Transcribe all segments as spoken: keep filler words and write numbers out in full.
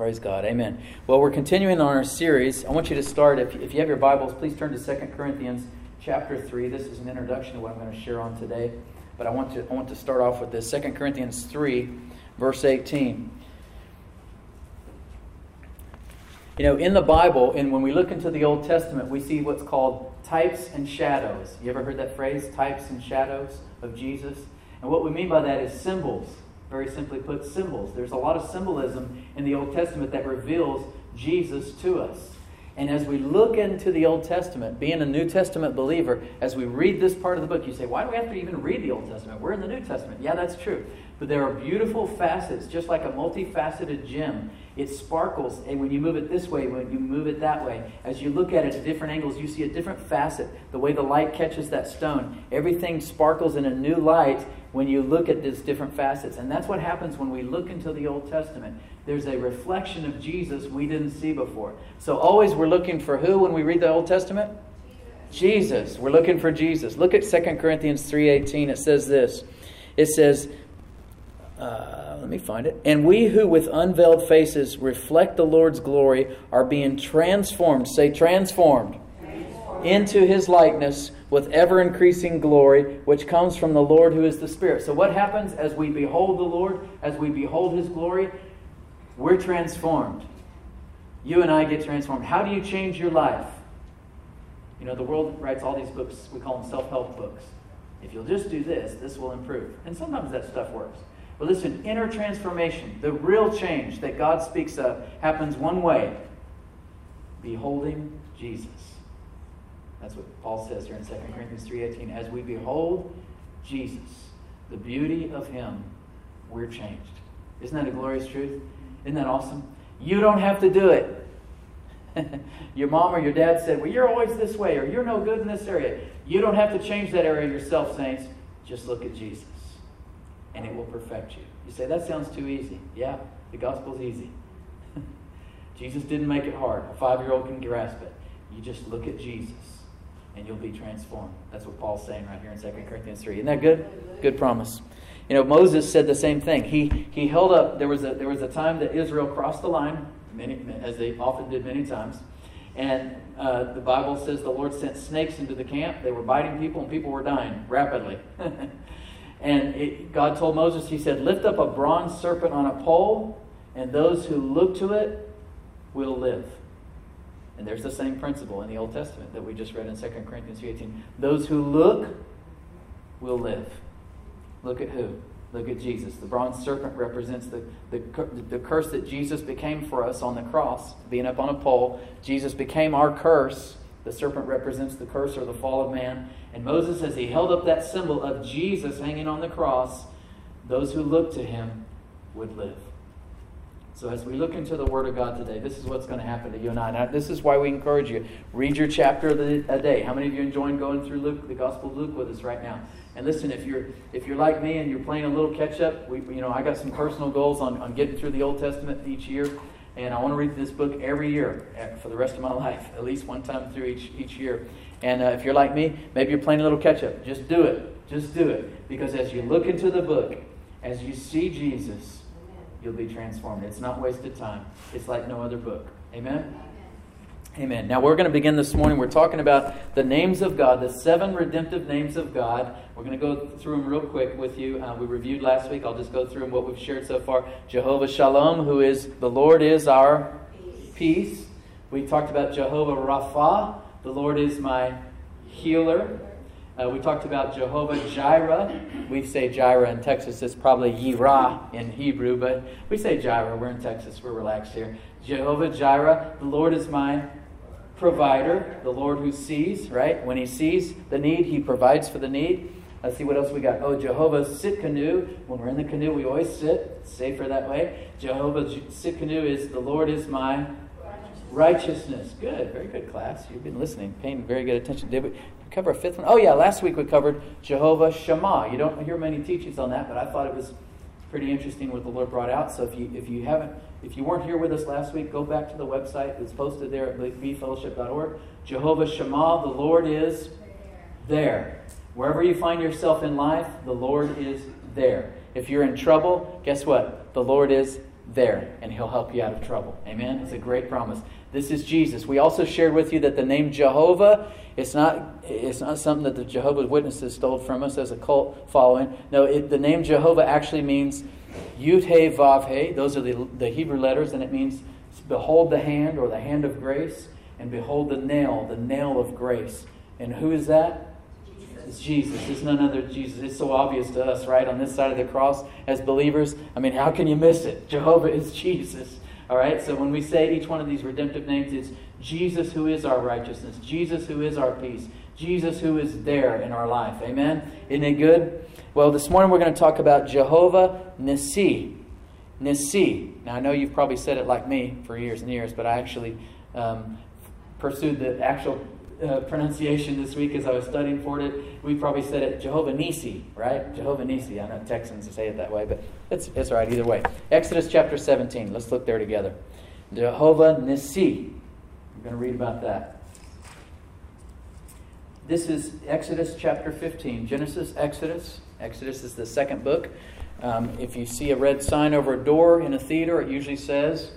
Praise God. Amen. Well, we're continuing on our series. I want you to start, if, if you have your Bibles, please turn to Second Corinthians chapter three. This is an introduction to what I'm going to share on today. But I want to I want to start off with this. Second Corinthians three, verse eighteen. You know, in the Bible, and when we look into the Old Testament, we see what's called types and shadows. You ever heard that phrase, types and shadows of Jesus? And what we mean by that is symbols. Very simply put, symbols. There's a lot of symbolism in the Old Testament that reveals Jesus to us. And as we look into the Old Testament, being a New Testament believer, as we read this part of the book, you say, why do we have to even read the Old Testament? We're in the New Testament. Yeah, that's true. But there are beautiful facets, just like a multifaceted gem. It sparkles, and when you move it this way, when you move it that way, as you look at it at different angles, you see a different facet. The way the light catches that stone, everything sparkles in a new light when you look at these different facets. And that's what happens when we look into the Old Testament. There's a reflection of Jesus we didn't see before. So always we're looking for who when we read the Old Testament? Jesus. Jesus. We're looking for Jesus. Look at Second Corinthians three eighteen. It says this. It says, uh, let me find it. And we who with unveiled faces reflect the Lord's glory are being transformed. Say transformed. Transformed. Into His likeness with ever-increasing glory, which comes from the Lord who is the Spirit. So what happens as we behold the Lord, as we behold His glory? We're transformed. You and I get transformed. How do you change your life? You know, the world writes all these books, we call them self-help books. If you'll just do this, this will improve. And sometimes that stuff works. But listen, inner transformation, the real change that God speaks of, happens one way. Beholding Jesus. That's what Paul says here in Second Corinthians three eighteen. As we behold Jesus, the beauty of Him, we're changed. Isn't that a glorious truth? Isn't that awesome? You don't have to do it. Your mom or your dad said, well, you're always this way, or you're no good in this area. You don't have to change that area yourself, saints. Just look at Jesus, and it will perfect you. You say, that sounds too easy. Yeah, the gospel's easy. Jesus didn't make it hard. A five-year-old can grasp it. You just look at Jesus, and you'll be transformed. That's what Paul's saying right here in Second Corinthians three. Isn't that good? Good promise. You know, Moses said the same thing. He he held up, there was a there was a time that Israel crossed the line, many as they often did many times. And uh, the Bible says the Lord sent snakes into the camp. They were biting people, and people were dying rapidly. And it, God told Moses, He said, lift up a bronze serpent on a pole, and those who look to it will live. And there's the same principle in the Old Testament that we just read in Second Corinthians three eighteen. Those who look will live. Look at who? Look at Jesus. The bronze serpent represents the, the, the curse that Jesus became for us on the cross, being up on a pole. Jesus became our curse. The serpent represents the curse or the fall of man. And Moses, as he held up that symbol of Jesus hanging on the cross, those who look to Him would live. So as we look into the Word of God today, this is what's going to happen to you and I. Now, this is why we encourage you. Read your chapter a day. How many of you enjoying going through Luke, the Gospel of Luke with us right now? And listen, if you're if you're like me and you're playing a little catch-up, we, you know, I got some personal goals on, on getting through the Old Testament each year. And I want to read this book every year for the rest of my life, at least one time through each, each year. And uh, if you're like me, maybe you're playing a little catch-up. Just do it. Just do it. Because as you look into the book, as you see Jesus, you'll be transformed. It's not wasted time. It's like no other book. Amen? Amen. Now we're going to begin this morning. We're talking about the names of God, the seven redemptive names of God. We're going to go through them real quick with you. Uh, we reviewed last week. I'll just go through them, what we've shared so far. Jehovah Shalom, who is, the Lord is our peace. peace. We talked about Jehovah Rapha, the Lord is my healer. Uh, we talked about Jehovah Jireh. We say Jireh in Texas. It's probably Yirah in Hebrew, but we say Jireh. We're in Texas. We're relaxed here. Jehovah Jireh, the Lord is my provider, the Lord who sees, right? When He sees the need, He provides for the need. Let's see what else we got. Oh, Jehovah Sitkanu. When we're in the canoe, we always sit. It's safer that way. Jehovah Sitkanu is the Lord is my righteousness. righteousness. Good. Very good, class. You've been listening, paying very good attention. Did we cover a fifth one? Oh, yeah. Last week we covered Jehovah Shammah. You don't hear many teachings on that, but I thought it was pretty interesting what the Lord brought out. So if you if you haven't, if you weren't here with us last week, go back to the website. It's posted there at b fellowship dot org. Jehovah Shammah, the Lord is there. Wherever you find yourself in life, the Lord is there. If you're in trouble, guess what? The Lord is there, and He'll help you out of trouble. Amen? It's a great promise. This is Jesus. We also shared with you that the name Jehovah, it's not it's not something that the Jehovah's Witnesses stole from us as a cult following. No, it, the name Jehovah actually means Yud-He, Vav-He. Those are the, the Hebrew letters, and it means behold the hand, or the hand of grace, and behold the nail, the nail of grace. And who is that? Jesus. It's Jesus. It's none other Jesus. It's so obvious to us, right? On this side of the cross as believers. I mean, how can you miss it? Jehovah is Jesus. All right? So when we say each one of these redemptive names, it's Jesus who is our righteousness. Jesus who is our peace. Jesus who is there in our life. Amen? Isn't it good? Well, this morning we're going to talk about Jehovah Nissi. Nissi. Now, I know you've probably said it like me for years and years, but I actually um, pursued the actual uh, pronunciation this week as I was studying for it. We probably said it Jehovah Nissi, right? Jehovah Nissi. I know Texans say it that way, but it's, it's all right either way. Exodus chapter seventeen. Let's look there together. Jehovah Nissi. I'm going to read about that. This is Exodus chapter fifteen. Genesis, Exodus. Exodus is the second book. Um, if you see a red sign over a door in a theater, it usually says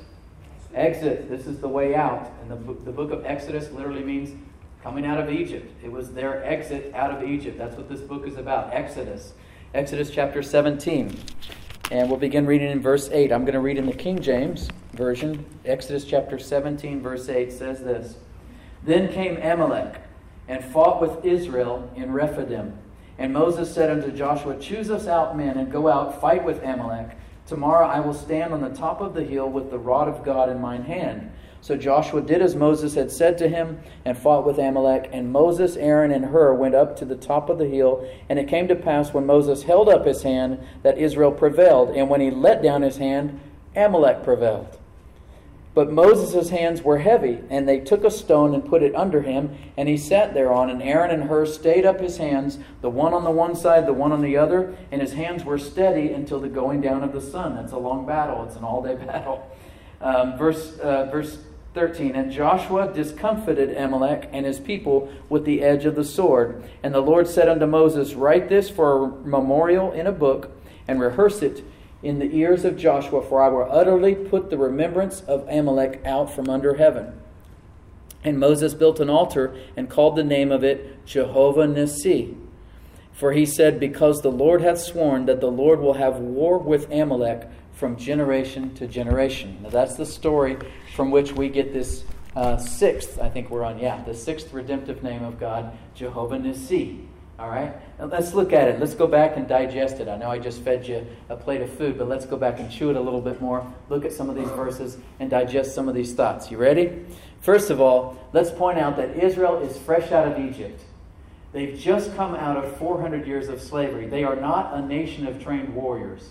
exit. This is the way out. And the, the book of Exodus literally means coming out of Egypt. It was their exit out of Egypt. That's what this book is about. Exodus. Exodus chapter seventeen. And we'll begin reading in verse eight. I'm going to read in the King James Version. Exodus chapter seventeen, verse eight says this. Then came Amalek and fought with Israel in Rephidim. And Moses said unto Joshua, choose us out men, and go out, fight with Amalek. Tomorrow I will stand on the top of the hill with the rod of God in mine hand. So Joshua did as Moses had said to him, and fought with Amalek. And Moses, Aaron, and Hur went up to the top of the hill. And it came to pass, when Moses held up his hand, that Israel prevailed. And when he let down his hand, Amalek prevailed. But Moses' hands were heavy, and they took a stone and put it under him, and he sat thereon. And Aaron and Hur stayed up his hands, the one on the one side, the one on the other, and his hands were steady until the going down of the sun. That's a long battle. It's an all-day battle. Um, verse uh, verse thirteen, and Joshua discomfited Amalek and his people with the edge of the sword. And the Lord said unto Moses, write this for a memorial in a book, and rehearse it in the ears of Joshua, for I will utterly put the remembrance of Amalek out from under heaven. And Moses built an altar and called the name of it Jehovah Nissi. For he said, because the Lord hath sworn that the Lord will have war with Amalek from generation to generation. Now that's the story from which we get this uh, sixth, I think we're on, yeah, the sixth redemptive name of God, Jehovah Nissi. All right? Now let's look at it. Let's go back and digest it. I know I just fed you a plate of food, but let's go back and chew it a little bit more. Look at some of these verses and digest some of these thoughts. You ready? First of all, let's point out that Israel is fresh out of Egypt. They've just come out of four hundred years of slavery. They are not a nation of trained warriors.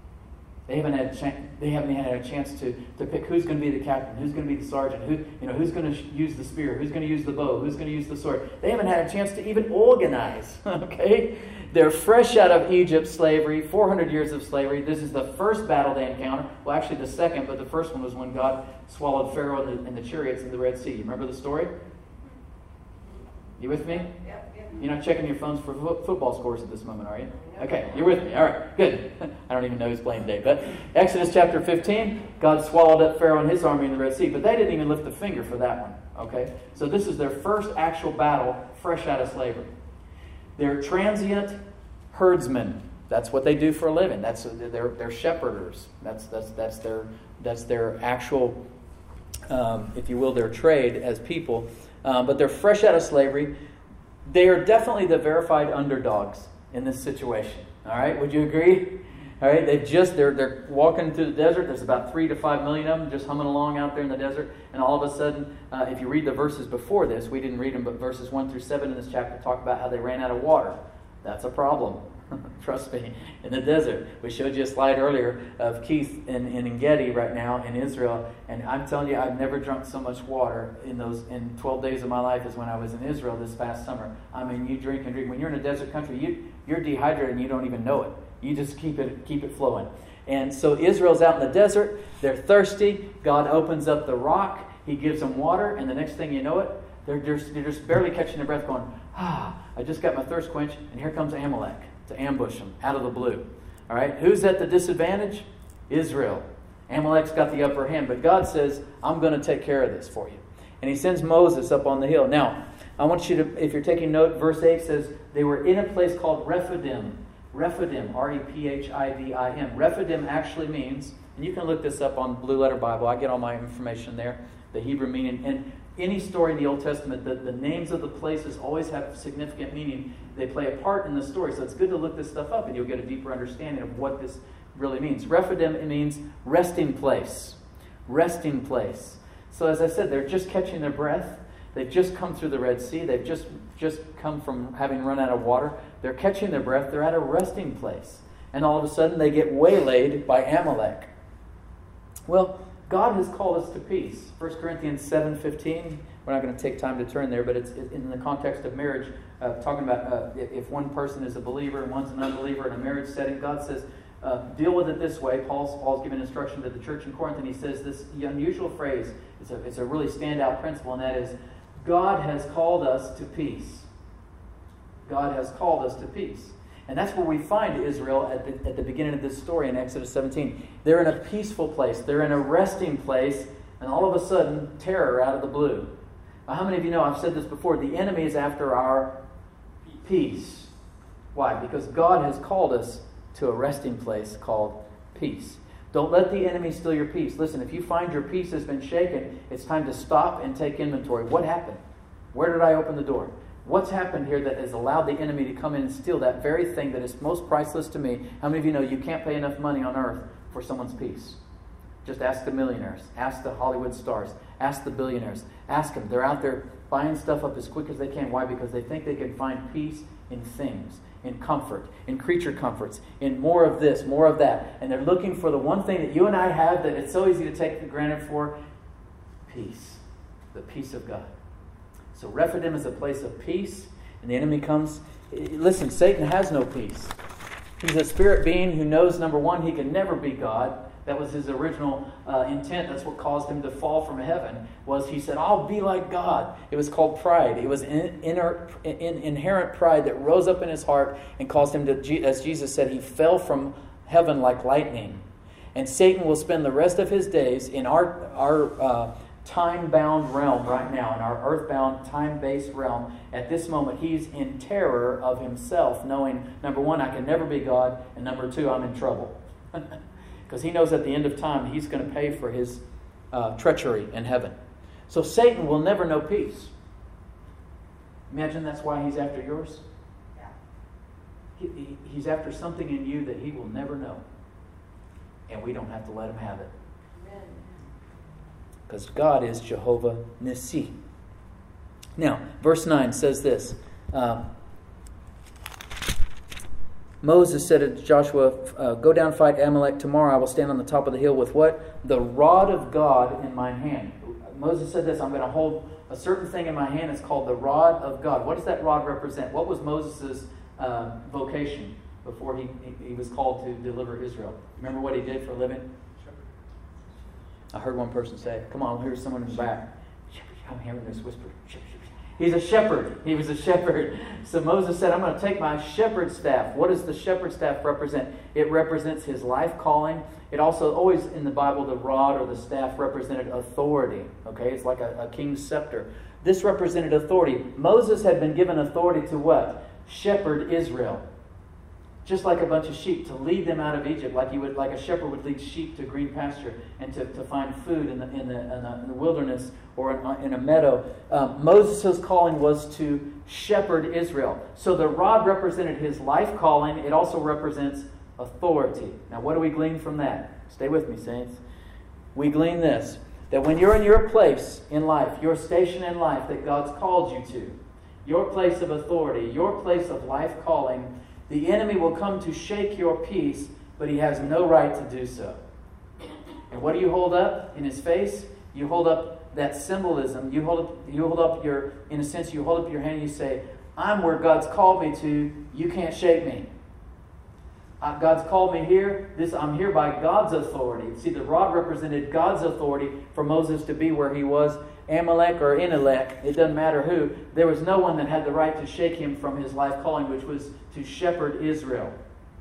They haven't had a chance, they haven't had a chance to, to pick who's going to be the captain, who's going to be the sergeant, who you know who's going to use the spear, who's going to use the bow, who's going to use the sword. They haven't had a chance to even organize. Okay, they're fresh out of Egypt slavery, four hundred years of slavery. This is the first battle they encounter. Well, actually the second, but the first one was when God swallowed Pharaoh and the, and the chariots in the Red Sea. You remember the story? You with me? Yep, yep. You're not checking your phones for fo- football scores at this moment, are you? Okay, you're with me. All right, good. I don't even know who's playing today. But Exodus chapter fifteen, God swallowed up Pharaoh and his army in the Red Sea. But they didn't even lift a finger for that one. Okay? So this is their first actual battle fresh out of slavery. They're transient herdsmen. That's what they do for a living. That's they're, they're shepherders. That's, that's, that's, their, that's their actual, um, if you will, their trade as people. Um, but they're fresh out of slavery. They are definitely the verified underdogs in this situation. All right, would you agree? All right, they've just they're they're walking through the desert. There's about three to five million of them just humming along out there in the desert. And all of a sudden, uh, if you read the verses before this, we didn't read them, but verses one through seven in this chapter talk about how they ran out of water. That's a problem. Trust me, in the desert. We showed you a slide earlier of Keith in, in Engedi right now in Israel, and I'm telling you, I've never drunk so much water in those in twelve days of my life as when I was in Israel this past summer. I mean, you drink and drink. When you're in a desert country, you you're dehydrated and you don't even know it. You just keep it keep it flowing. And so Israel's out in the desert. They're thirsty. God opens up the rock. He gives them water, and the next thing you know it, they're just, they're just barely catching their breath, going, ah, I just got my thirst quenched, and here comes Amalek to ambush them out of the blue. All right, who's at the disadvantage? Israel. Amalek's got the upper hand, but God says, I'm going to take care of this for you. And he sends Moses up on the hill. Now, I want you to, if you're taking note, verse eight says, they were in a place called Rephidim. Rephidim, R E P H I D I M. Rephidim actually means, and you can look this up on Blue Letter Bible, I get all my information there, the Hebrew meaning. And any story in the Old Testament, the, the names of the places always have significant meaning. They play a part in the story. So it's good to look this stuff up and you'll get a deeper understanding of what this really means. Rephidim, it means resting place. Resting place. So as I said, they're just catching their breath. They've just come through the Red Sea. They've just, just come from having run out of water. They're catching their breath. They're at a resting place. And all of a sudden they get waylaid by Amalek. Well, God has called us to peace. First Corinthians seven fifteen. We're not going to take time to turn there, but it's in the context of marriage, uh, talking about uh, if one person is a believer and one's an unbeliever in a marriage setting, God says, uh, deal with it this way. Paul's, Paul's giving instruction to the church in Corinth, and he says this unusual phrase. It's a, it's a really standout principle, and that is, God has called us to peace. God has called us to peace. And that's where we find Israel at the, at the beginning of this story in Exodus seventeen. They're in a peaceful place. They're in a resting place. And all of a sudden, terror out of the blue. Now, how many of you know, I've said this before, the enemy is after our peace. Why? Because God has called us to a resting place called peace. Don't let the enemy steal your peace. Listen, if you find your peace has been shaken, it's time to stop and take inventory. What happened? Where did I open the door? What's happened here that has allowed the enemy to come in and steal that very thing that is most priceless to me? How many of you know you can't pay enough money on earth for someone's peace? Just ask the millionaires. Ask the Hollywood stars. Ask the billionaires. Ask them. They're out there buying stuff up as quick as they can. Why? Because they think they can find peace in things, in comfort, in creature comforts, in more of this, more of that. And they're looking for the one thing that you and I have that it's so easy to take for granted for, peace. The peace of God. So Rephidim is a place of peace, and the enemy comes. Listen, Satan has no peace. He's a spirit being who knows, number one, he can never be God. That was his original uh, intent. That's what caused him to fall from heaven, was he said, I'll be like God. It was called pride. It was in, inner, in, inherent pride that rose up in his heart and caused him to, as Jesus said, he fell from heaven like lightning. And Satan will spend the rest of his days in our, our uh, time-bound realm right now, in our earthbound, time-based realm. At this moment, he's in terror of himself, knowing, number one, I can never be God, and number two, I'm in trouble. Because he knows at the end of time, he's going to pay for his uh, treachery in heaven. So Satan will never know peace. Imagine that's why he's after yours. He, he, he's after something in you that he will never know. And we don't have to let him have it. Because God is Jehovah Nissi. Now, verse nine says this. Uh, Moses said to Joshua, uh, go down and fight Amalek tomorrow. I will stand on the top of the hill with what? The rod of God in my hand. Moses said this, I'm going to hold a certain thing in my hand. It's called the rod of God. What does that rod represent? What was Moses' uh, vocation before he, he, he was called to deliver Israel? Remember what he did for a living? I heard one person say, come on, here's someone in the back. I'm hearing this whisper. He's a shepherd. He was a shepherd. So Moses said, I'm going to take my shepherd staff. What does the shepherd staff represent? It represents his life calling. It also, always in the Bible, the rod or the staff represented authority. Okay, it's like a, a king's scepter. This represented authority. Moses had been given authority to what? Shepherd Israel. Just like a bunch of sheep, to lead them out of Egypt, like you would, like a shepherd would lead sheep to green pasture and to, to find food in the in the, in the, in the wilderness or in, in a meadow. Um, Moses' calling was to shepherd Israel. So the rod represented his life calling. It also represents authority. Now, what do we glean from that? Stay with me, saints. We glean this: that when you're in your place in life, your station in life that God's called you to, your place of authority, your place of life calling, the enemy will come to shake your peace, but he has no right to do so. And what do you hold up in his face? You hold up that symbolism. You hold up, you hold up your, in a sense, you hold up your hand and you say, I'm where God's called me to. You can't shake me. Uh, God's called me here. This I'm here by God's authority. See, the rod represented God's authority for Moses to be where he was. Amalek or Inelek, it doesn't matter who. There was no one that had the right to shake him from his life calling, which was to shepherd Israel.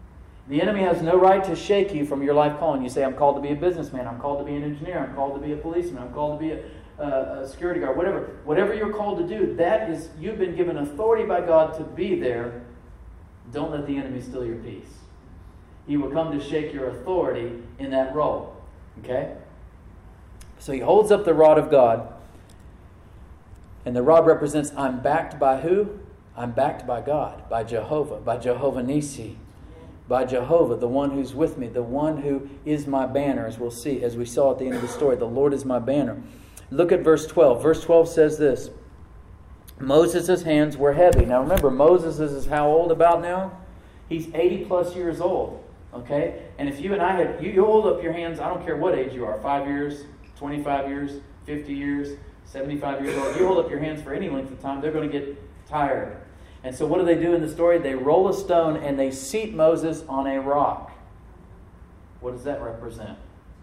The enemy has no right to shake you from your life calling. You say, I'm called to be a businessman. I'm called to be an engineer. I'm called to be a policeman. I'm called to be a, a, a security guard. Whatever. Whatever you're called to do, that is, you've been given authority by God to be there. Don't let the enemy steal your peace. He will come to shake your authority in that role. Okay? So he holds up the rod of God. And the rod represents, I'm backed by who? I'm backed by God, by Jehovah, by Jehovah Nissi, by Jehovah, the one who's with me, the one who is my banner, as we'll see, as we saw at the end of the story. The Lord is my banner. Look at verse twelve. Verse twelve says this. Moses' hands were heavy. Now remember, Moses is how old about now? He's eighty plus years old. Okay? And if you and I had, you, you hold up your hands, I don't care what age you are, five years, twenty-five years, fifty years, seventy-five years old. You hold up your hands for any length of time, they're going to get tired. And so what do they do in the story? They roll a stone and they seat Moses on a rock. What does that represent?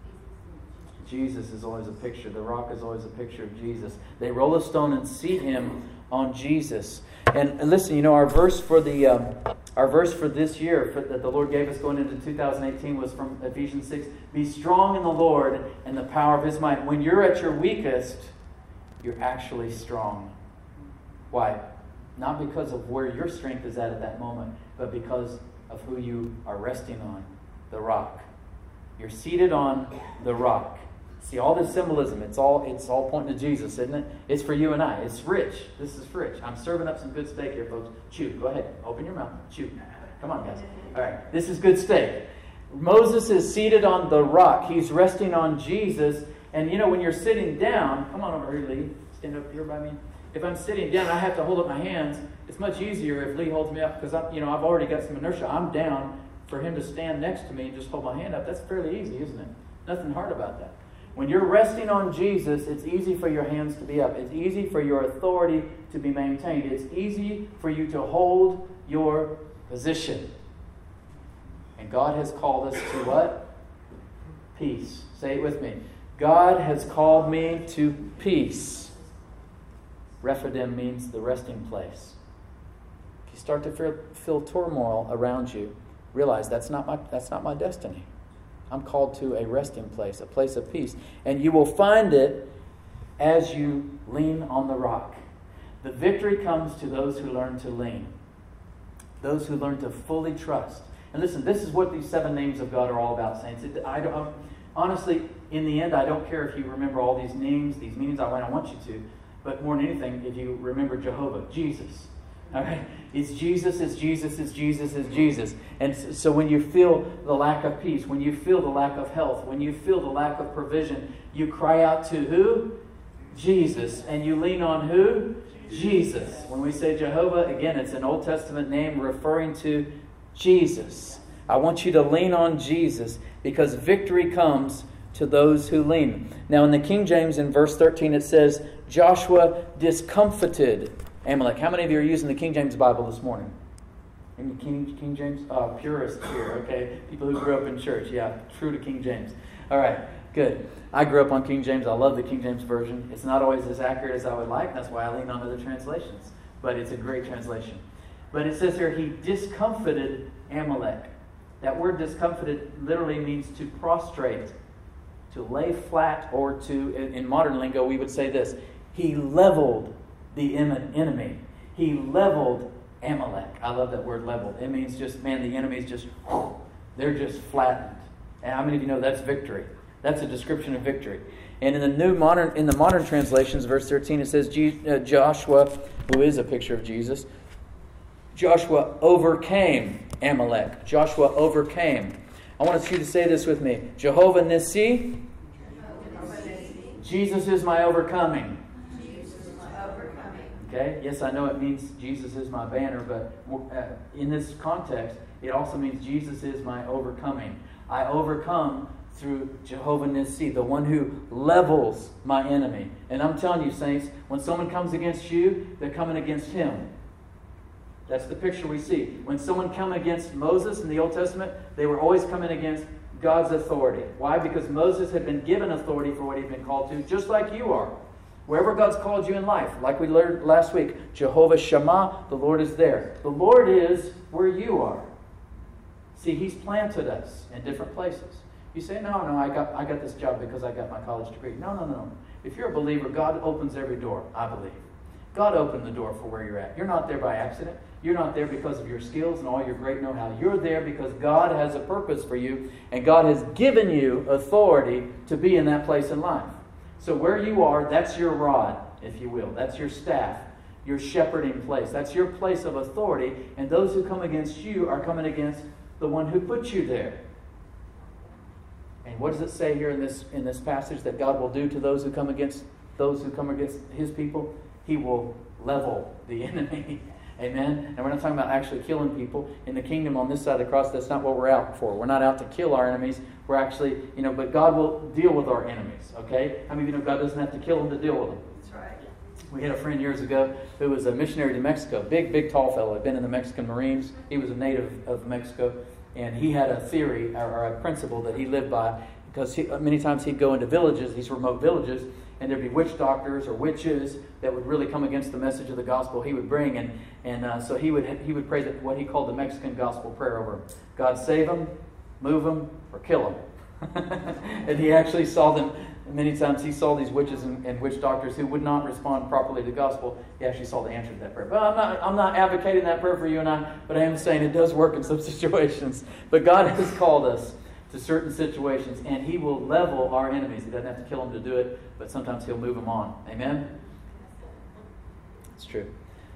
Jesus is always a picture. The rock is always a picture of Jesus. They roll a stone and seat him on Jesus. And, and listen, you know, our verse for the um, our verse for this year for, that the Lord gave us going into two thousand eighteen was from Ephesians six. Be strong in the Lord and the power of His might. When you're at your weakest, you're actually strong. Why? Not because of where your strength is at at that moment, but because of who you are resting on, the rock. You're seated on the rock. See, all this symbolism, it's all it's all pointing to Jesus, isn't it? It's for you and I. It's rich. This is rich. I'm serving up some good steak here, folks. Chew. Go ahead. Open your mouth. Chew. Come on, guys. All right. This is good steak. Moses is seated on the rock. He's resting on Jesus. And, you know, when you're sitting down, come on over here, Lee. Stand up here by me. If I'm sitting down, I have to hold up my hands. It's much easier if Lee holds me up because I'm, you know, I've already got some inertia. I'm down. For him to stand next to me and just hold my hand up, that's fairly easy, isn't it? Nothing hard about that. When you're resting on Jesus, it's easy for your hands to be up. It's easy for your authority to be maintained. It's easy for you to hold your position. And God has called us to what? Peace. Say it with me. God has called me to peace. Rephidim means the resting place. If you start to feel, feel turmoil around you, realize that's not my that's not my destiny. I'm called to a resting place, a place of peace. And you will find it as you lean on the rock. The victory comes to those who learn to lean. Those who learn to fully trust. And listen, this is what these seven names of God are all about, saints. It, I don't, honestly, in the end, I don't care if you remember all these names, these meanings. I don't want you to. But more than anything, if you remember Jehovah, Jesus. All right? It's Jesus, it's Jesus, it's Jesus, it's Jesus. And so when you feel the lack of peace, when you feel the lack of health, when you feel the lack of provision, you cry out to who? Jesus. And you lean on who? Jesus. When we say Jehovah, again, it's an Old Testament name referring to Jesus. I want you to lean on Jesus because victory comes to those who lean. Now in the King James, in verse thirteen, it says, Joshua discomfited Amalek. How many of you are using the King James Bible this morning? Any King, King James? Uh, purists here, okay? People who grew up in church. Yeah, true to King James. All right, good. I grew up on King James. I love the King James Version. It's not always as accurate as I would like. That's why I lean on other translations. But it's a great translation. But it says here, he discomfited Amalek. That word discomfited literally means to prostrate, to lay flat, or to, in modern lingo, we would say this. He leveled the enemy. He leveled Amalek. I love that word leveled. It means just, man, the enemy's just, whoosh, they're just flattened. And how many of you know that's victory? That's a description of victory. And in the new modern, in the modern translations, verse thirteen, it says uh, Joshua, who is a picture of Jesus, Joshua overcame Amalek. Joshua overcame. I want you to say this with me. Jehovah Nissi. Jesus is my overcoming. Okay? Yes, I know it means Jesus is my banner, but uh, in this context, it also means Jesus is my overcoming. I overcome through Jehovah Nissi, the one who levels my enemy. And I'm telling you, saints, when someone comes against you, they're coming against him. That's the picture we see. When someone came against Moses in the Old Testament, they were always coming against God's authority. Why? Because Moses had been given authority for what he'd been called to, just like you are. Wherever God's called you in life, like we learned last week, Jehovah Shammah, the Lord is there. The Lord is where you are. See, He's planted us in different places. You say, no, no, I got I got this job because I got my college degree. No, no, no. If you're a believer, God opens every door, I believe. God opened the door for where you're at. You're not there by accident. You're not there because of your skills and all your great know-how. You're there because God has a purpose for you, and God has given you authority to be in that place in life. So where you are, that's your rod, if you will. That's your staff, your shepherding place. That's your place of authority, and those who come against you are coming against the one who put you there. And what does it say here in this in this passage that God will do to those who come against those who come against His people? He will level the enemy. Amen? And we're not talking about actually killing people. In the kingdom on this side of the cross, that's not what we're out for. We're not out to kill our enemies. We're actually, you know, but God will deal with our enemies. Okay? How many of you know God doesn't have to kill them to deal with them? That's right. We had a friend years ago who was a missionary to Mexico. Big, big, tall fellow. Had been in the Mexican Marines. He was a native of Mexico. And he had a theory or, or a principle that he lived by, because he, many times he'd go into villages, these remote villages, and there'd be witch doctors or witches that would really come against the message of the gospel he would bring. And and uh, so he would he would pray that what he called the Mexican gospel prayer over them. God save them, move them, or kill them. And he actually saw them, many times he saw these witches and, and witch doctors who would not respond properly to the gospel. He actually saw the answer to that prayer. But I'm not, I'm not advocating that prayer for you and I, but I am saying it does work in some situations. But God has called us to certain situations, and He will level our enemies. He doesn't have to kill them to do it, but sometimes He'll move them on. Amen? It's true.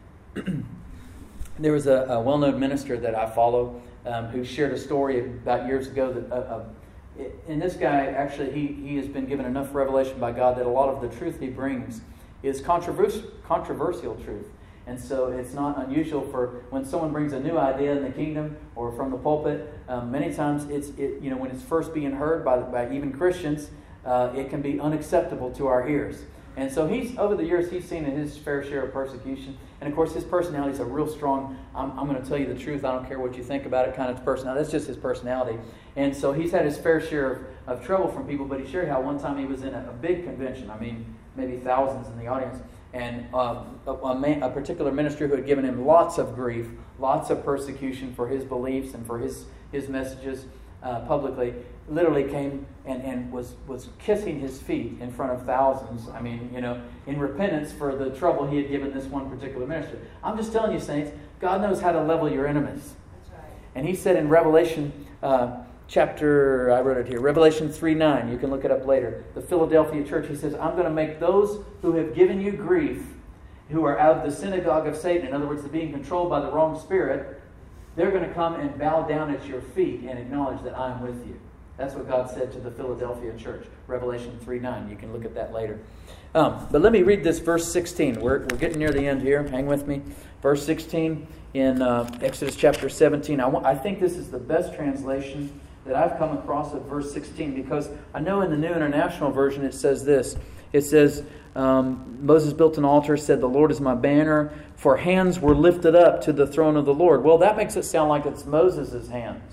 There was a, a well-known minister that I follow um, who shared a story about years ago that, uh, uh, and this guy, actually, he, he has been given enough revelation by God that a lot of the truth he brings is controversial, controversial truth. And so it's not unusual for when someone brings a new idea in the kingdom or from the pulpit. Um, many times, it's it, you know when it's first being heard by by even Christians, uh, it can be unacceptable to our ears. And so he's over the years he's seen his fair share of persecution. And of course, his personality is a real strong. I'm, I'm going to tell you the truth. I don't care what you think about it. Kind of personality. That's just his personality. And so he's had his fair share of, of trouble from people. But he shared how one time he was in a, a big convention. I mean, maybe thousands in the audience. And uh, a, a, man, a particular minister who had given him lots of grief, lots of persecution for his beliefs and for his, his messages uh, publicly, literally came and, and was, was kissing his feet in front of thousands. I mean, you know, in repentance for the trouble he had given this one particular minister. I'm just telling you, saints, God knows how to level your enemies. That's right. And He said in Revelation uh, chapter, I wrote it here, Revelation three nine, you can look it up later, the Philadelphia church, He says, I'm going to make those who have given you grief, who are out of the synagogue of Satan, in other words, being controlled by the wrong spirit, they're going to come and bow down at your feet and acknowledge that I'm with you. That's what God said to the Philadelphia church, Revelation three nine. You can look at that later. Um, but let me read this verse sixteen. We're, we're getting near the end here. Hang with me. Verse sixteen in uh, Exodus chapter seventeen. I, w- I think this is the best translation that I've come across of verse sixteen, because I know in the New International Version it says this. It says, um, Moses built an altar, said, the Lord is my banner, for hands were lifted up to the throne of the Lord. Well, that makes it sound like it's Moses' hands.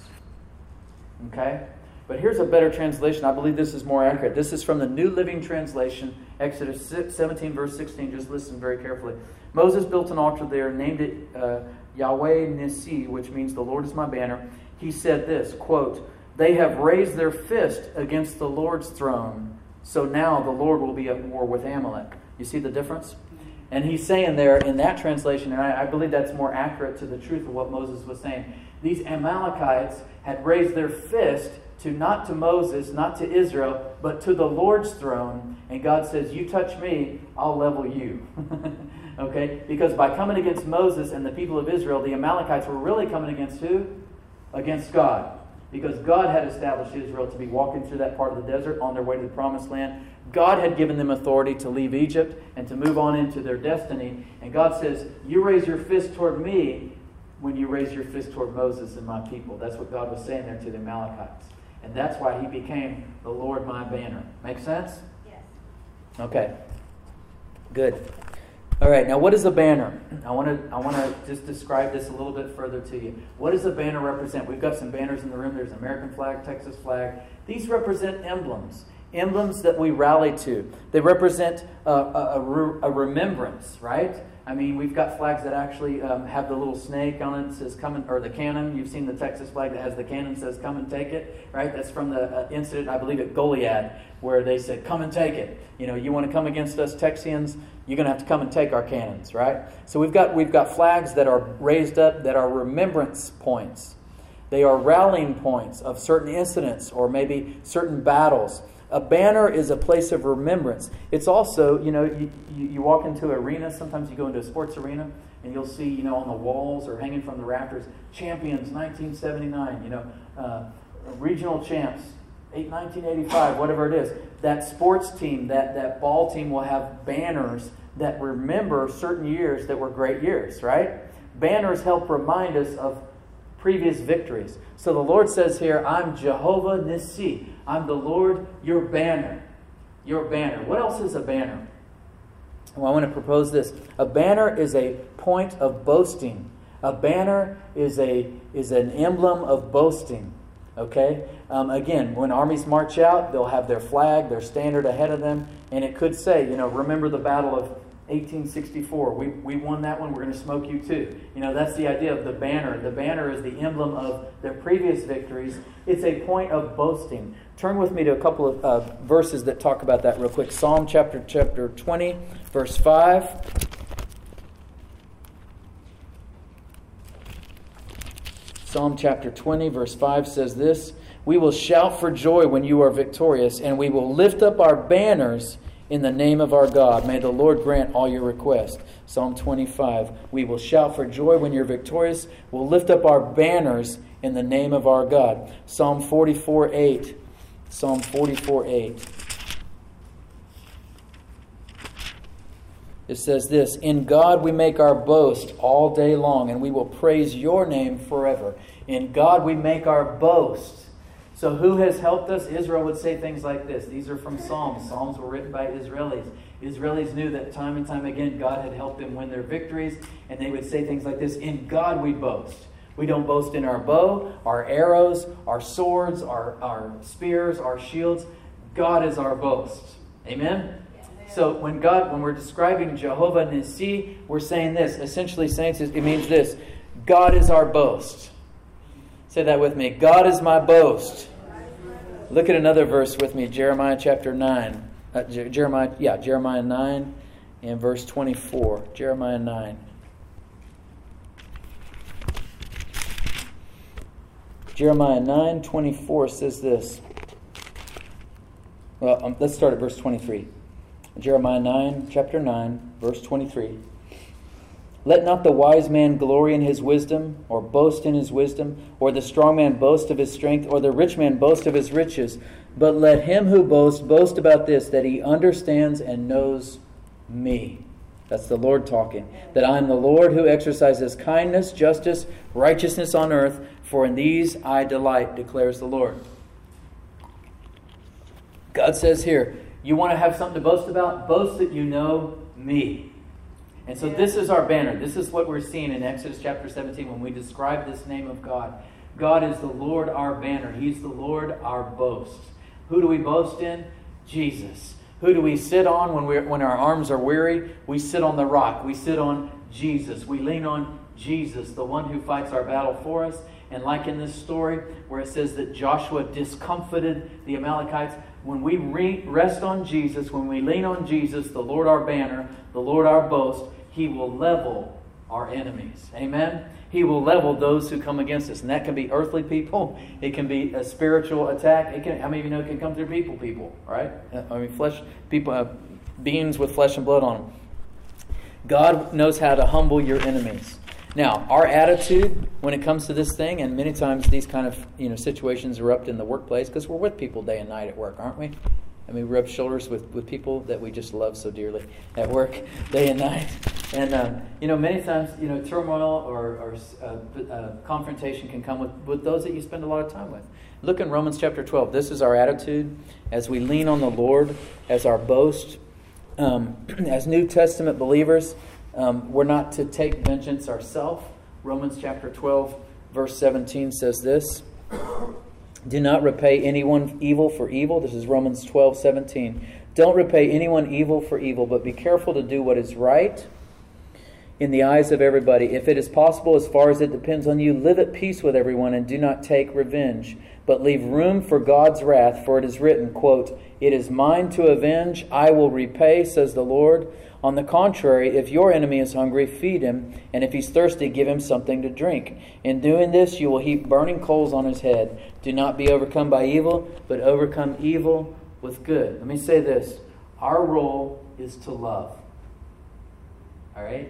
Okay? But here's a better translation. I believe this is more accurate. This is from the New Living Translation, Exodus seventeen, verse sixteen. Just listen very carefully. Moses built an altar there, named it uh, Yahweh Nissi, which means the Lord is my banner. He said this, quote, they have raised their fist against the Lord's throne, so now the Lord will be at war with Amalek. You see the difference? And he's saying there in that translation, and I, I believe that's more accurate to the truth of what Moses was saying, these Amalekites had raised their fist to not to Moses, not to Israel, but to the Lord's throne. And God says, you touch me, I'll level you. Okay? Because by coming against Moses and the people of Israel, the Amalekites were really coming against who? Against God. Because God had established Israel to be walking through that part of the desert on their way to the promised land. God had given them authority to leave Egypt and to move on into their destiny. And God says, you raise your fist toward me when you raise your fist toward Moses and my people. That's what God was saying there to the Amalekites. And that's why He became the Lord my banner. Make sense? Yes. Okay. Good. All right. Now, what is a banner? I want to I want to just describe this a little bit further to you. What does a banner represent? We've got some banners in the room. There's an American flag, Texas flag. These represent emblems. emblems that we rally to. They represent a, a, a, a remembrance, right? I mean, we've got flags that actually um, have the little snake on it that says come and, or the cannon. You've seen the Texas flag that has the cannon that says come and take it, right? That's from the uh, incident, I believe, at Goliad, where they said come and take it. You know, you want to come against us Texians, you're going to have to come and take our cannons, right? So we've got we've got flags that are raised up that are remembrance points. They are rallying points of certain incidents or maybe certain battles. A banner is a place of remembrance. It's also, you know, you, you, you walk into an arena, sometimes you go into a sports arena, and you'll see, you know, on the walls or hanging from the rafters, champions nineteen seventy-nine, you know, uh, regional champs, nineteen eighty-five, whatever it is. That sports team, that, that ball team will have banners that remember certain years that were great years, right? Banners help remind us of previous victories. So the Lord says here, I'm Jehovah Nissi. I'm the Lord, your banner. Your banner. What else is a banner? Well, I want to propose this. A banner is a point of boasting. A banner is a is an emblem of boasting. Okay? Um, again, when armies march out, they'll have their flag, their standard ahead of them, and it could say, you know, remember the battle of eighteen sixty-four. We, we won that one. We're going to smoke you too. You know, that's the idea of the banner. The banner is the emblem of their previous victories. It's a point of boasting. Turn with me to a couple of uh, verses that talk about that real quick. Psalm chapter chapter twenty, verse five. Psalm chapter twenty, verse five says this, we will shout for joy when you are victorious, and we will lift up our banners in the name of our God. May the Lord grant all your requests. Psalm twenty-five. We will shout for joy when you're victorious. We'll lift up our banners in the name of our God. Psalm forty-four eight. Psalm forty-four eight. It says this, in God we make our boast all day long, and we will praise your name forever. In God we make our boast. So who has helped us? Israel would say things like this. These are from Psalms. Psalms were written by Israelis. Israelis knew that time and time again God had helped them win their victories. And they would say things like this, in God we boast. We don't boast in our bow, our arrows, our swords, our, our spears, our shields. God is our boast. Amen? So when God, when we're describing Jehovah Nissi, we're saying this. Essentially saying it means this. God is our boast. Say that with me. God is my boast. Look at another verse with me. Jeremiah chapter nine. Uh, Je- Jeremiah, yeah, Jeremiah nine and verse twenty-four. Jeremiah nine. Jeremiah nine twenty-four says this. Well, um, let's start at verse twenty-three. Jeremiah nine, chapter nine, verse twenty-three. Let not the wise man glory in his wisdom, or boast in his wisdom, or the strong man boast of his strength, or the rich man boast of his riches. But let him who boasts boast about this, that he understands and knows me. That's the Lord talking. That I am the Lord who exercises kindness, justice, righteousness on earth, for in these I delight, declares the Lord. God says here, you want to have something to boast about? Boast that you know me. And so this is our banner. This is what we're seeing in Exodus chapter seventeen when we describe this name of God. God is the Lord our banner. He's the Lord our boast. Who do we boast in? Jesus. Who do we sit on when we when our arms are weary? We sit on the rock. We sit on Jesus. We lean on Jesus, the one who fights our battle for us. And like in this story where it says that Joshua discomfited the Amalekites, when we re- rest on Jesus, when we lean on Jesus, the Lord our banner, the Lord our boast, He will level our enemies. Amen? He will level those who come against us. And that can be earthly people. It can be a spiritual attack. It can, I mean, you know, it can come through people, people, right? I mean, flesh, people, uh, beings with flesh and blood on them. God knows how to humble your enemies. Now, our attitude when it comes to this thing, and many times these kind of you know situations erupt in the workplace because we're with people day and night at work, aren't we? I mean, we rub shoulders with, with people that we just love so dearly at work day and night. And, uh, you know, many times, you know, turmoil or, or uh, uh, confrontation can come with, with those that you spend a lot of time with. Look in Romans chapter twelve. This is our attitude as we lean on the Lord as our boast. Um, as New Testament believers, um, we're not to take vengeance ourselves. Romans chapter twelve, verse seventeen says this. Do not repay anyone evil for evil. This is Romans twelve seventeen. Don't repay anyone evil for evil, but be careful to do what is right in the eyes of everybody. If it is possible, as far as it depends on you, live at peace with everyone and do not take revenge, but leave room for God's wrath, for it is written, quote, "It is mine to avenge, I will repay, says the Lord. On the contrary, if your enemy is hungry, feed him, and if he's thirsty, give him something to drink. In doing this, you will heap burning coals on his head. Do not be overcome by evil, but overcome evil with good." Let me say this. Our role is to love. All right?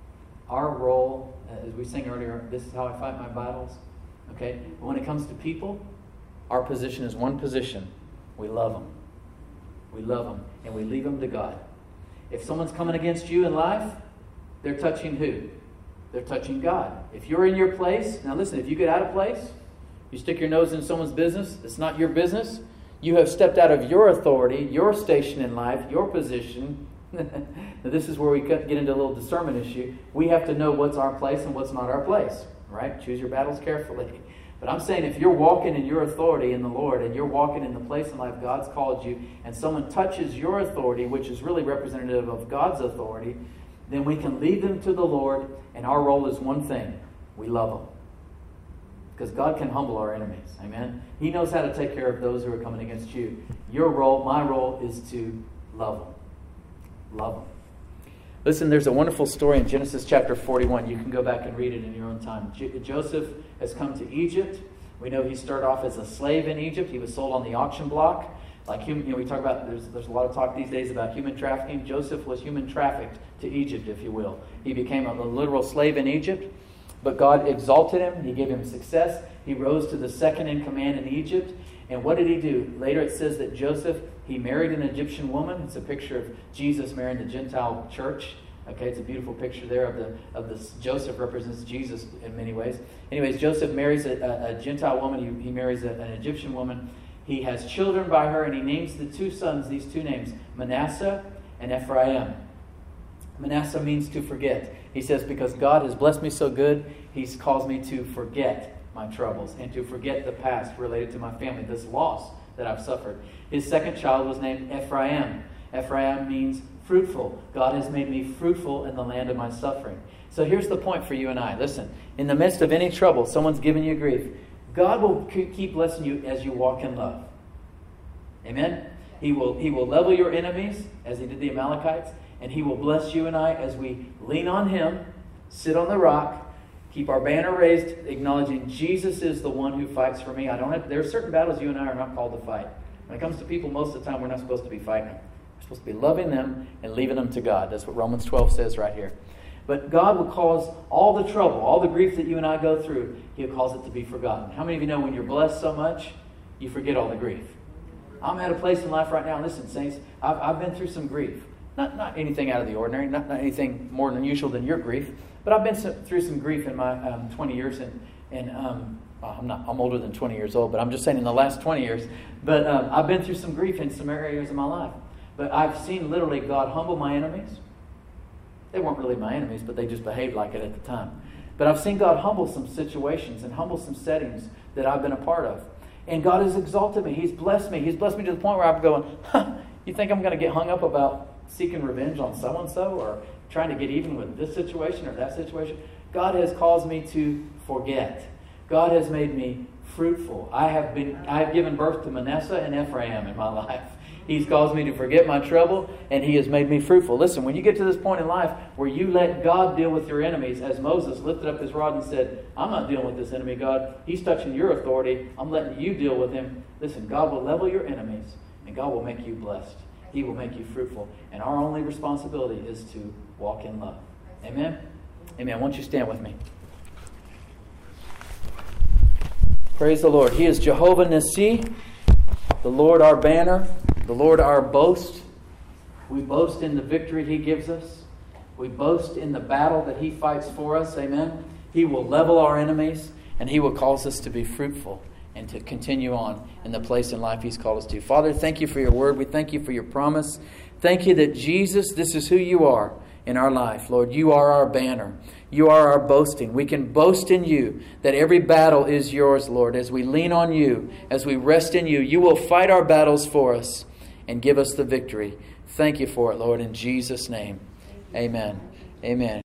Our role, as we sang earlier, this is how I fight my battles. Okay? But when it comes to people, our position is one position. We love them. We love them. And we leave them to God. If someone's coming against you in life, they're touching who? They're touching God. If you're in your place, now listen, if you get out of place, you stick your nose in someone's business, it's not your business. You have stepped out of your authority, your station in life, your position. Now this is where we get into a little discernment issue. We have to know what's our place and what's not our place. Right? Choose your battles carefully. But I'm saying if you're walking in your authority in the Lord and you're walking in the place in life God's called you, and someone touches your authority, which is really representative of God's authority, then we can lead them to the Lord, and our role is one thing. We love them. Because God can humble our enemies. Amen? He knows how to take care of those who are coming against you. Your role, my role, is to love them. Love them. Listen, there's a wonderful story in Genesis chapter forty-one. You can go back and read it in your own time. J- Joseph has come to Egypt. We know he started off as a slave in Egypt. He was sold on the auction block. Like human, you know, we talk about, there's, there's a lot of talk these days about human trafficking. Joseph was human trafficked to Egypt, if you will. He became a, a literal slave in Egypt. But God exalted him. He gave him success. He rose to the second in command in Egypt. And what did he do? Later it says that Joseph, he married an Egyptian woman. It's a picture of Jesus marrying the Gentile church. Okay, it's a beautiful picture there of the of this. Joseph represents Jesus in many ways. Anyways, Joseph marries a, a, a Gentile woman. He, he marries a, an Egyptian woman. He has children by her, and he names the two sons these two names, Manasseh and Ephraim. Manasseh means to forget. He says, because God has blessed me so good, He's caused me to forget my troubles and to forget the past related to my family, this loss that I've suffered. His second child was named Ephraim. Ephraim means fruitful. God has made me fruitful in the land of my suffering. So here's the point for you and I. Listen, in the midst of any trouble, someone's giving you grief, God will keep blessing you as you walk in love. Amen? He will, he will level your enemies as He did the Amalekites, and He will bless you and I as we lean on Him, sit on the rock, keep our banner raised, acknowledging Jesus is the one who fights for me. I don't have, there are certain battles you and I are not called to fight. When it comes to people, most of the time we're not supposed to be fighting them. We're supposed to be loving them and leaving them to God. That's what Romans twelve says right here. But God will cause all the trouble, all the grief that you and I go through, He'll cause it to be forgotten. How many of you know when you're blessed so much, you forget all the grief? I'm at a place in life right now, listen, saints, I've, I've been through some grief. Not, not anything out of the ordinary, not, not anything more than usual than your grief, but I've been some, through some grief in my um, twenty years, and, and um, well, I'm not, I'm older than twenty years old, but I'm just saying in the last twenty years, but um, I've been through some grief in some areas of my life. But I've seen literally God humble my enemies. They weren't really my enemies, but they just behaved like it at the time. But I've seen God humble some situations and humble some settings that I've been a part of. And God has exalted me. He's blessed me. He's blessed me to the point where I'm going, huh, you think I'm going to get hung up about seeking revenge on so-and-so or trying to get even with this situation or that situation? God has caused me to forget. God has made me fruitful. I have been, I have given birth to Manasseh and Ephraim in my life. He's caused me to forget my trouble, and He has made me fruitful. Listen, when you get to this point in life where you let God deal with your enemies, as Moses lifted up his rod and said, I'm not dealing with this enemy, God. He's touching your authority. I'm letting you deal with him. Listen, God will level your enemies, and God will make you blessed. He will make you fruitful. And our only responsibility is to walk in love. Amen? Amen. Won't you stand with me? Praise the Lord. He is Jehovah Nissi, the Lord our banner, the Lord our boast. We boast in the victory He gives us. We boast in the battle that He fights for us. Amen. He will level our enemies, and He will cause us to be fruitful and to continue on in the place in life He's called us to. Father, thank You for Your word. We thank You for Your promise. Thank You that Jesus, this is who You are. in our life. Lord, you are our banner. You are our boasting. We can boast in you that every battle is yours, Lord. As we lean on you, as we rest in you, you will fight our battles for us and give us the victory. Thank you for it, Lord, in Jesus' name. Amen. Amen.